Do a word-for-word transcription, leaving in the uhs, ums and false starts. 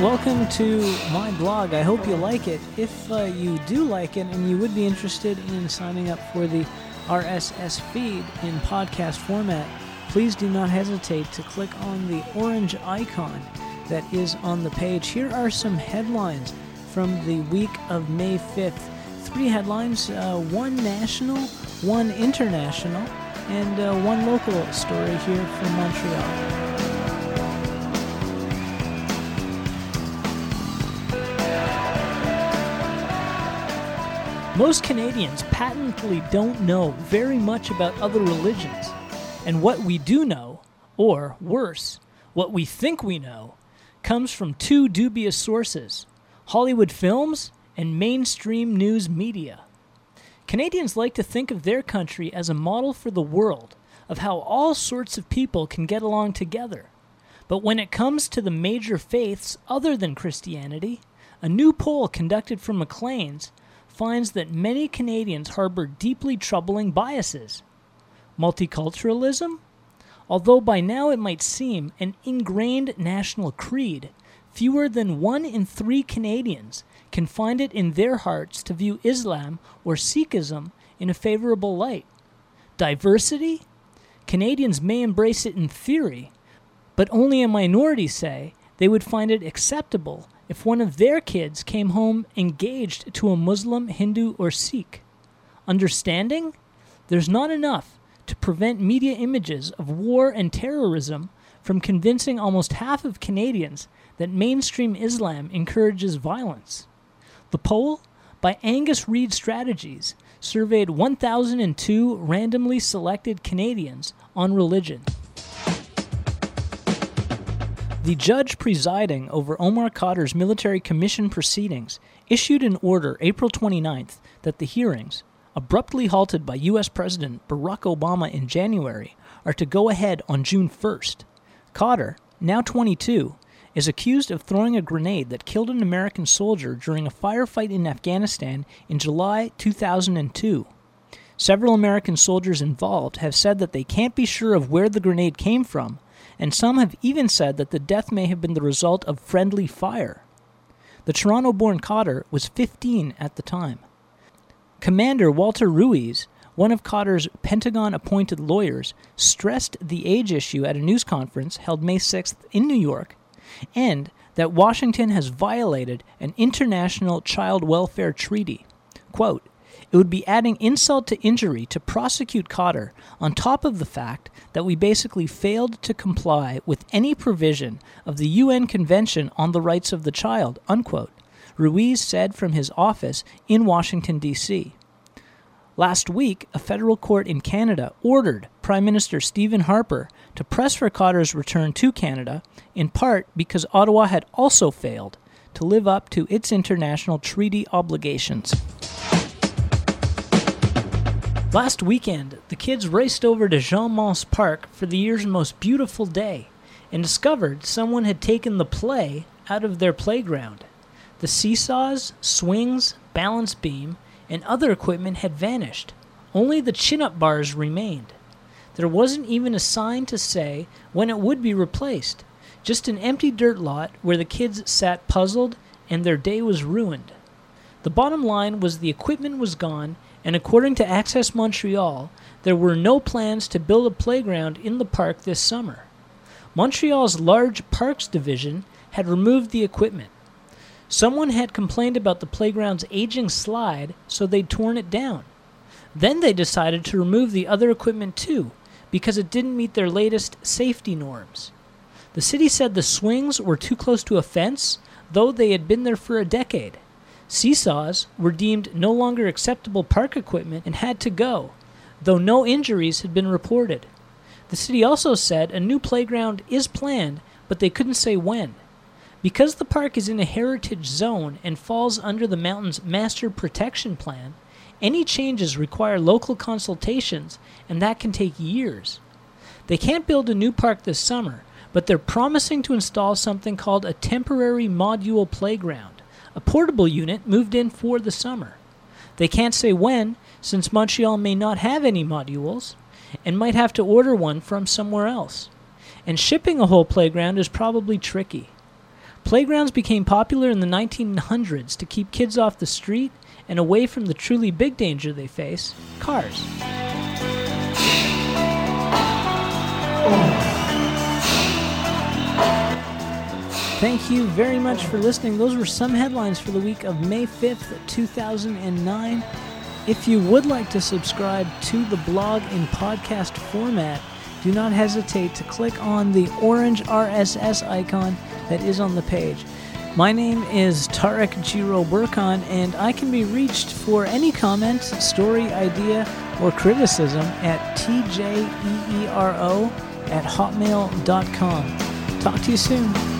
welcome to my blog. I hope you like it. If uh, you do like it and you would be interested in signing up for the R S S feed in podcast format, please do not hesitate to click on the orange icon that is on the page. Here are some headlines from the week of May fifth. Three headlines, uh, one national, one international, and uh, one local story here from Montreal. Most Canadians patently don't know very much about other religions. And what we do know, or worse, what we think we know, comes from two dubious sources: Hollywood films and mainstream news media. Canadians like to think of their country as a model for the world of how all sorts of people can get along together. But when it comes to the major faiths other than Christianity, a new poll conducted for Maclean's finds that many Canadians harbor deeply troubling biases. Multiculturalism? Although by now it might seem an ingrained national creed, fewer than one in three Canadians can find it in their hearts to view Islam or Sikhism in a favorable light. Diversity? Canadians may embrace it in theory, but only a minority say they would find it acceptable if one of their kids came home engaged to a Muslim, Hindu, or Sikh. Understanding? There's not enough to prevent media images of war and terrorism from convincing almost half of Canadians that mainstream Islam encourages violence. The poll, by Angus Reid Strategies, surveyed one thousand two randomly selected Canadians on religion. The judge presiding over Omar Khadr's military commission proceedings issued an order April twenty-ninth that the hearings, abruptly halted by U S President Barack Obama in January, are to go ahead on June first. Khadr, now twenty-two, is accused of throwing a grenade that killed an American soldier during a firefight in Afghanistan in July two thousand two. Several American soldiers involved have said that they can't be sure of where the grenade came from, and some have even said that the death may have been the result of friendly fire. The Toronto-born Khadr was fifteen at the time. Commander Walter Ruiz, one of Khadr's Pentagon-appointed lawyers, stressed the age issue at a news conference held May sixth in New York, and that Washington has violated an international child welfare treaty. Quote, "It would be adding insult to injury to prosecute Khadr on top of the fact that we basically failed to comply with any provision of the U N Convention on the Rights of the Child," unquote, Ruiz said from his office in Washington, D C Last week, a federal court in Canada ordered Prime Minister Stephen Harper to press for Khadr's return to Canada, in part because Ottawa had also failed to live up to its international treaty obligations. Last weekend, the kids raced over to Jean Mance Park for the year's most beautiful day and discovered someone had taken the play out of their playground. The seesaws, swings, balance beam, and other equipment had vanished. Only the chin-up bars remained. There wasn't even a sign to say when it would be replaced, just an empty dirt lot where the kids sat puzzled and their day was ruined. The bottom line was the equipment was gone, and according to Access Montreal, there were no plans to build a playground in the park this summer. Montreal's large parks division had removed the equipment. Someone had complained about the playground's aging slide, so they'd torn it down. Then they decided to remove the other equipment too, because it didn't meet their latest safety norms. The city said the swings were too close to a fence, though they had been there for a decade. Seesaws were deemed no longer acceptable park equipment and had to go, though no injuries had been reported. The city also said a new playground is planned, but they couldn't say when. Because the park is in a heritage zone and falls under the mountain's master protection plan, any changes require local consultations, and that can take years. They can't build a new park this summer, but they're promising to install something called a temporary module playground, a portable unit moved in for the summer. They can't say when, since Montreal may not have any modules, and might have to order one from somewhere else. And shipping a whole playground is probably tricky. Playgrounds became popular in the nineteen hundreds to keep kids off the street and away from the truly big danger they face, cars. Thank you very much for listening. Those were some headlines for the week of May fifth, two thousand nine. If you would like to subscribe to the blog in podcast format, do not hesitate to click on the orange R S S icon that is on the page. My name is Tarek Jiro Burkhan, and I can be reached for any comment, story, idea, or criticism at t j e e r o at hotmail dot com. Talk to you soon.